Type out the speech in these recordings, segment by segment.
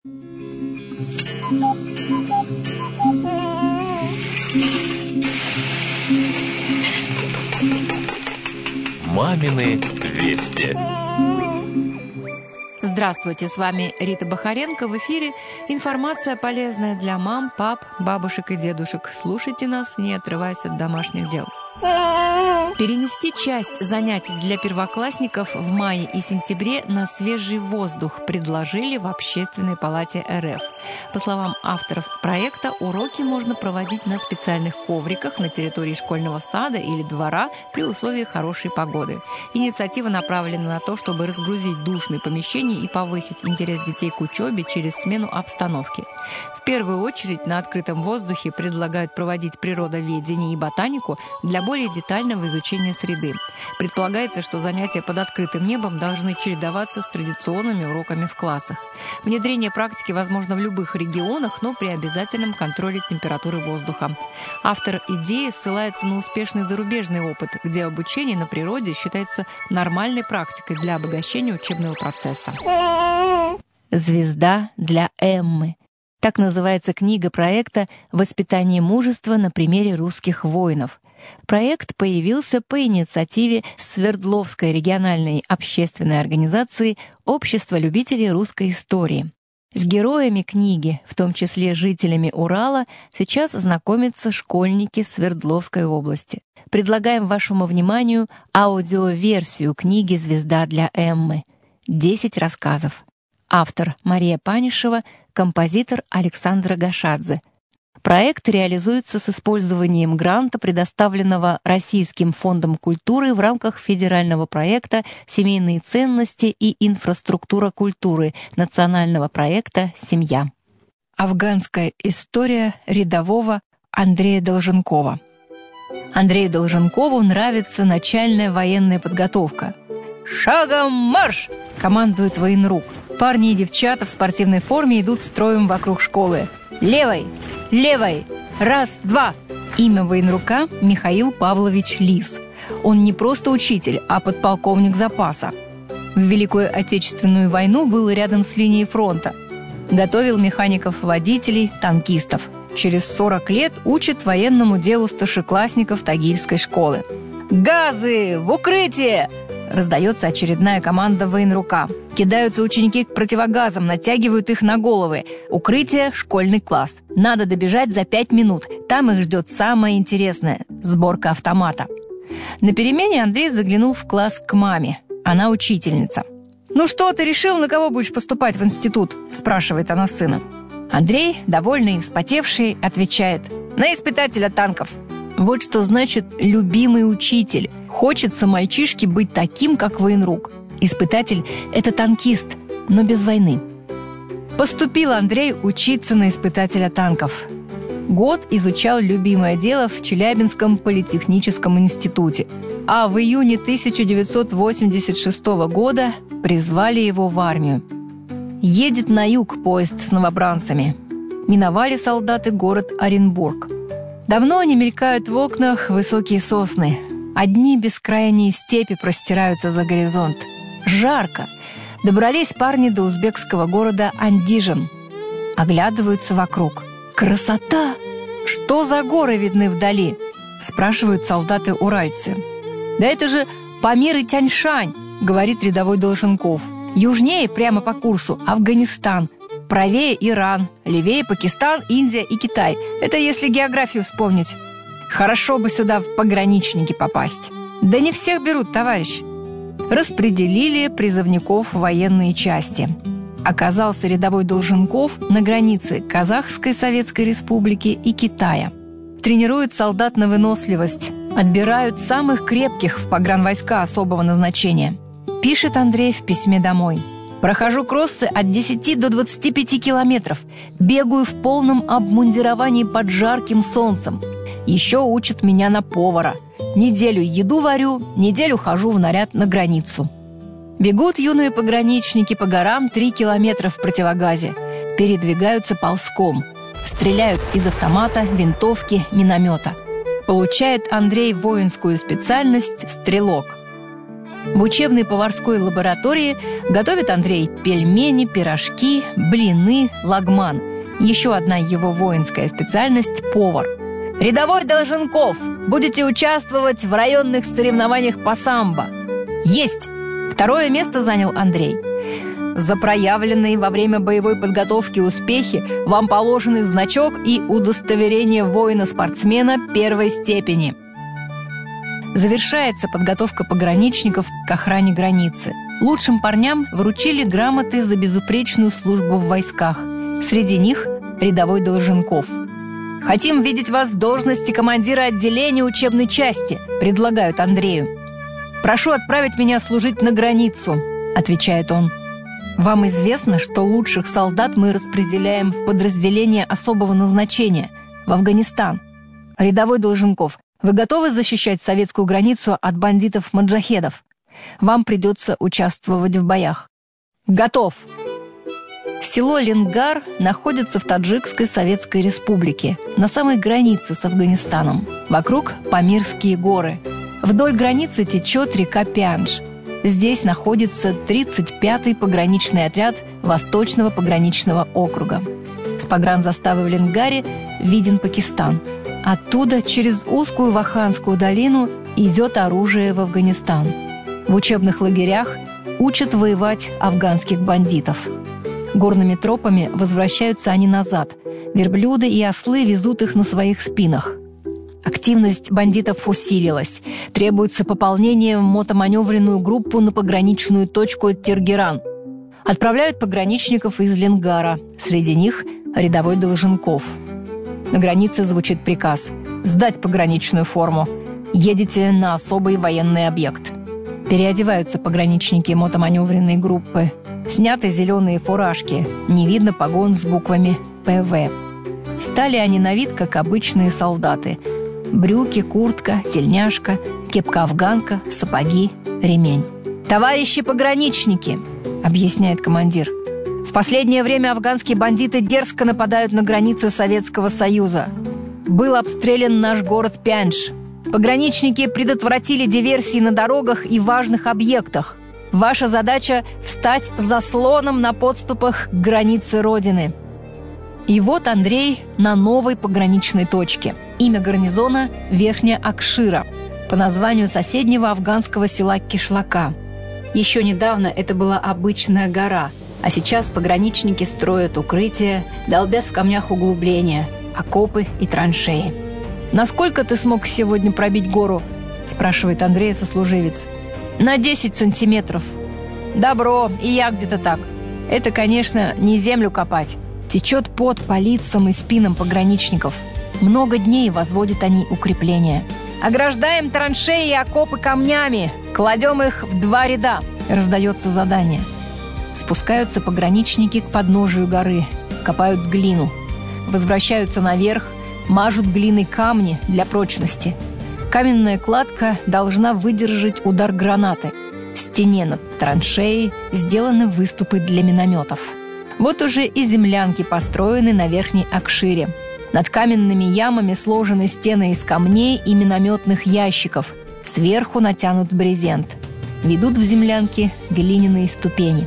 Мамины вести. Здравствуйте, с вами Рита Бахаренко. В эфире информация полезная для мам, пап, бабушек и дедушек. Слушайте нас, не отрываясь от домашних дел. Перенести часть занятий для первоклассников в мае и сентябре на свежий воздух предложили в Общественной палате РФ. По словам авторов проекта, уроки можно проводить на специальных ковриках на территории школьного сада или двора при условии хорошей погоды. Инициатива направлена на то, чтобы разгрузить душные помещения и повысить интерес детей к учебе через смену обстановки. В первую очередь на открытом воздухе предлагают проводить природоведение и ботанику для более детального изучения среды. Предполагается, что занятия под открытым небом должны чередоваться с традиционными уроками в классах. Внедрение практики возможно в любых регионах, но при обязательном контроле температуры воздуха. Автор идеи ссылается на успешный зарубежный опыт, где обучение на природе считается нормальной практикой для обогащения учебного процесса. «Звезда для Эммы». Так называется книга проекта «Воспитание мужества на примере русских воинов». Проект появился по инициативе Свердловской региональной общественной организации «Общество любителей русской истории». С героями книги, в том числе жителями Урала, сейчас знакомятся школьники Свердловской области. Предлагаем вашему вниманию аудиоверсию книги «Звезда для Эммы». 10 рассказов. Автор Мария Панишева, композитор Александра Гашадзе. Проект реализуется с использованием гранта, предоставленного Российским фондом культуры в рамках федерального проекта «Семейные ценности и инфраструктура культуры» национального проекта «Семья». Афганская история рядового Андрея Долженкова. Андрею Долженкову нравится начальная военная подготовка. «Шагом марш!» — командует военрук. Парни и девчата в спортивной форме идут строем вокруг школы. «Левой! Левой! Раз, два!» Имя военрука – Михаил Павлович Лис. Он не просто учитель, а подполковник запаса. В Великую Отечественную войну был рядом с линией фронта. Готовил механиков-водителей, танкистов. Через 40 лет учит военному делу старшеклассников Тагильской школы. «Газы! В укрытие!» Раздается очередная команда военрука. Кидаются ученики к противогазам, натягивают их на головы. Укрытие – школьный класс. Надо добежать за 5 минут. Там их ждет самое интересное – сборка автомата. На перемене Андрей заглянул в класс к маме. Она учительница. «Ну что, ты решил, на кого будешь поступать в институт?» – спрашивает она сына. Андрей, довольный и вспотевший, отвечает: «На испытателя танков». Вот что значит «любимый учитель». Хочется мальчишке быть таким, как военрук. Испытатель – это танкист, но без войны. Поступил Андрей учиться на испытателя танков. Год изучал любимое дело в Челябинском политехническом институте. А в июне 1986 года призвали его в армию. Едет на юг поезд с новобранцами. Миновали солдаты город Оренбург. Давно не мелькают в окнах высокие сосны. Одни бескрайние степи простираются за горизонт. Жарко. Добрались парни до узбекского города Андижан. Оглядываются вокруг. Красота! Что за горы видны вдали? Спрашивают солдаты-уральцы. Да это же Памир и Тянь-Шань, говорит рядовой Долженков. Южнее, прямо по курсу, Афганистан. Правее Иран, левее Пакистан, Индия и Китай. Это если географию вспомнить. Хорошо бы сюда в пограничники попасть. Да не всех берут, товарищ. Распределили призывников в военные части. Оказался рядовой Долженков на границе Казахской Советской Республики и Китая. Тренируют солдат на выносливость. Отбирают самых крепких в погранвойска особого назначения. Пишет Андрей в письме домой. Прохожу кроссы от 10 до 25 километров. Бегаю в полном обмундировании под жарким солнцем. Еще учат меня на повара. Неделю еду варю, неделю хожу в наряд на границу. Бегут юные пограничники по горам 3 километра в противогазе. Передвигаются ползком. Стреляют из автомата, винтовки, миномета. Получает Андрей воинскую специальность «стрелок». В учебной поварской лаборатории готовит Андрей пельмени, пирожки, блины, лагман. Еще одна его воинская специальность – повар. «Рядовой Долженков, будете участвовать в районных соревнованиях по самбо». «Есть!» Второе место занял Андрей. За проявленные во время боевой подготовки успехи вам положены значок и удостоверение воина-спортсмена первой степени. Завершается подготовка пограничников к охране границы. Лучшим парням вручили грамоты за безупречную службу в войсках. Среди них рядовой Долженков. «Хотим видеть вас в должности командира отделения учебной части», предлагают Андрею. «Прошу отправить меня служить на границу», отвечает он. «Вам известно, что лучших солдат мы распределяем в подразделение особого назначения в Афганистан. Рядовой Долженков, вы готовы защищать советскую границу от бандитов-маджахедов? Вам придется участвовать в боях». «Готов!» Село Ленгар находится в Таджикской Советской Республике, на самой границе с Афганистаном. Вокруг Памирские горы. Вдоль границы течет река Пяндж. Здесь находится 35-й пограничный отряд Восточного пограничного округа. С погранзаставы в Ленгаре виден Пакистан. Оттуда через узкую Ваханскую долину идет оружие в Афганистан. В учебных лагерях учат воевать афганских бандитов. Горными тропами возвращаются они назад. Верблюды и ослы везут их на своих спинах. Активность бандитов усилилась. Требуется пополнение в мотоманевренную группу на пограничную точку Тергеран. Отправляют пограничников из Ленгара. Среди них рядовой Долженков. На границе звучит приказ сдать пограничную форму. Едете на особый военный объект. Переодеваются пограничники мотоманевренной группы. Сняты зеленые фуражки. Не видно погон с буквами ПВ. Стали они на вид, как обычные солдаты. Брюки, куртка, тельняшка, кепка-афганка, сапоги, ремень. «Товарищи пограничники», — объясняет командир, «в последнее время афганские бандиты дерзко нападают на границы Советского Союза. Был обстрелян наш город Пяндж. Пограничники предотвратили диверсии на дорогах и важных объектах. Ваша задача — встать заслоном на подступах к границе Родины». И вот Андрей на новой пограничной точке. Имя гарнизона – Верхняя Акшира, по названию соседнего афганского села Кишлака. Еще недавно это была обычная гора, а сейчас пограничники строят укрытия, долбят в камнях углубления, окопы и траншеи. «Насколько ты смог сегодня пробить гору?» – спрашивает Андрея сослуживец. «На 10 сантиметров». «Добро, и я где-то так. Это, конечно, не землю копать. Течет пот по лицам и спинам пограничников. Много дней возводят они укрепления. «Ограждаем траншеи и окопы камнями, кладем их в 2 ряда», — раздается задание. Спускаются пограничники к подножию горы, копают глину. Возвращаются наверх, мажут глиной камни для прочности. Каменная кладка должна выдержать удар гранаты. В стене над траншеей сделаны выступы для минометов. Вот уже и землянки построены на Верхней Акшире. Над каменными ямами сложены стены из камней и минометных ящиков. Сверху натянут брезент. Ведут в землянки глиняные ступени.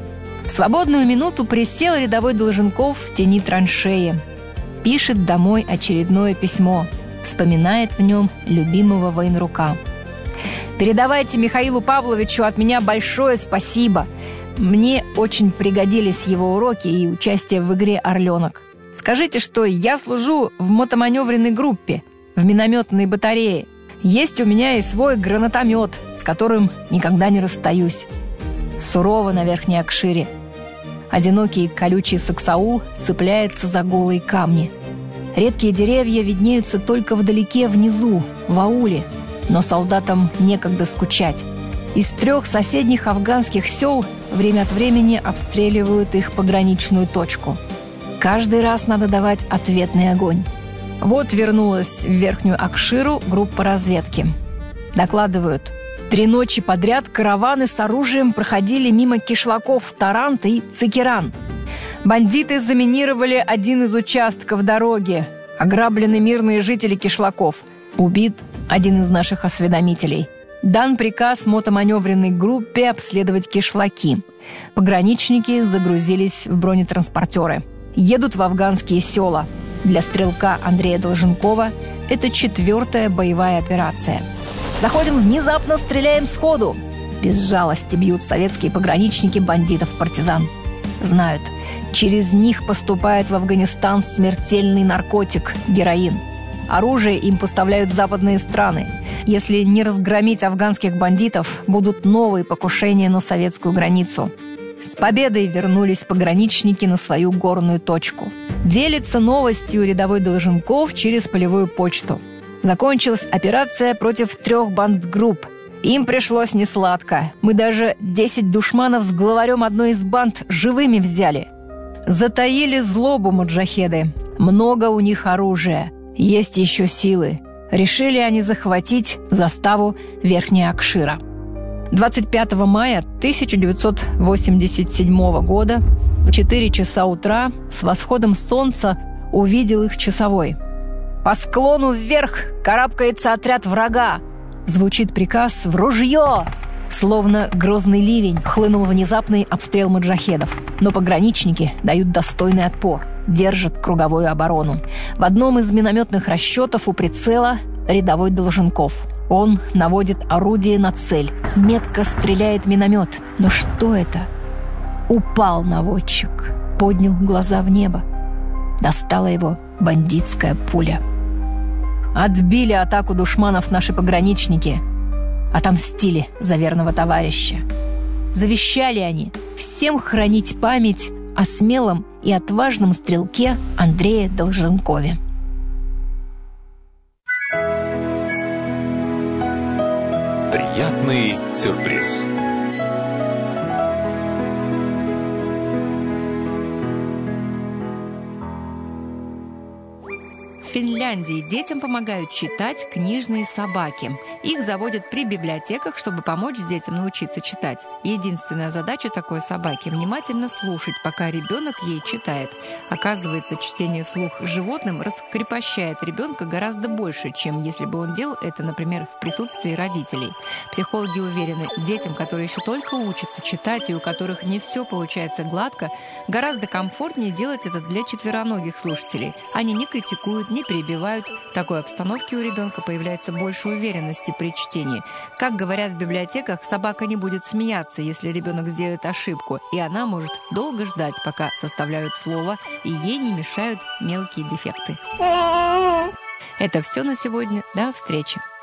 В свободную минуту присел рядовой Долженков в тени траншеи. Пишет домой очередное письмо. Вспоминает в нем любимого военрука. «Передавайте Михаилу Павловичу от меня большое спасибо. Мне очень пригодились его уроки и участие в игре «Орленок». Скажите, что я служу в мотоманевренной группе, в минометной батарее. Есть у меня и свой гранатомет, с которым никогда не расстаюсь». Сурово на Верхней Акшире. Одинокий колючий саксаул цепляется за голые камни. Редкие деревья виднеются только вдалеке внизу, в ауле. Но солдатам некогда скучать. Из 3 соседних афганских сел время от времени обстреливают их пограничную точку. Каждый раз надо давать ответный огонь. Вот вернулась в Верхнюю Акширу группа разведки. Докладывают: 3 ночи подряд караваны с оружием проходили мимо кишлаков Тарант и Цикеран. Бандиты заминировали один из участков дороги. Ограблены мирные жители кишлаков. Убит один из наших осведомителей. Дан приказ мотоманевренной группе обследовать кишлаки. Пограничники загрузились в бронетранспортеры. Едут в афганские села. Для стрелка Андрея Долженкова это 4-я боевая операция. «Заходим внезапно, стреляем сходу!» Без жалости бьют советские пограничники бандитов-партизан. Знают, через них поступает в Афганистан смертельный наркотик – героин. Оружие им поставляют западные страны. Если не разгромить афганских бандитов, будут новые покушения на советскую границу. С победой вернулись пограничники на свою горную точку. Делится новостью рядовой Долженков через полевую почту. Закончилась операция против 3 бандгрупп. Им пришлось несладко. Мы даже 10 душманов с главарем одной из банд живыми взяли. Затаили злобу маджахеды. Много у них оружия. Есть еще силы. Решили они захватить заставу Верхняя Акшира. 25 мая 1987 года в 4 часа утра с восходом солнца увидел их часовой. «По склону вверх карабкается отряд врага!» Звучит приказ «В ружье!» Словно грозный ливень хлынул внезапный обстрел маджахедов. Но пограничники дают достойный отпор, держат круговую оборону. В одном из минометных расчетов у прицела рядовой Долженков. Он наводит орудие на цель. Метко стреляет миномет. Но что это? Упал наводчик. Поднял глаза в небо. Достала его бандитская пуля. Отбили атаку душманов наши пограничники. Отомстили за верного товарища. Завещали они всем хранить память о смелом и отважном стрелке Андрее Долженкове. Приятный сюрприз. В Финляндии детям помогают читать книжные собаки. Их заводят при библиотеках, чтобы помочь детям научиться читать. Единственная задача такой собаки – внимательно слушать, пока ребенок ей читает. Оказывается, чтение вслух животным раскрепощает ребенка гораздо больше, чем если бы он делал это, например, в присутствии родителей. Психологи уверены, детям, которые еще только учатся читать и у которых не все получается гладко, гораздо комфортнее делать это для четвероногих слушателей. Они не критикуют, не перебивают. В такой обстановке у ребенка появляется больше уверенности при чтении. Как говорят в библиотеках, собака не будет смеяться, если ребенок сделает ошибку, и она может долго ждать, пока составляют слово, и ей не мешают мелкие дефекты. Это все на сегодня. До встречи!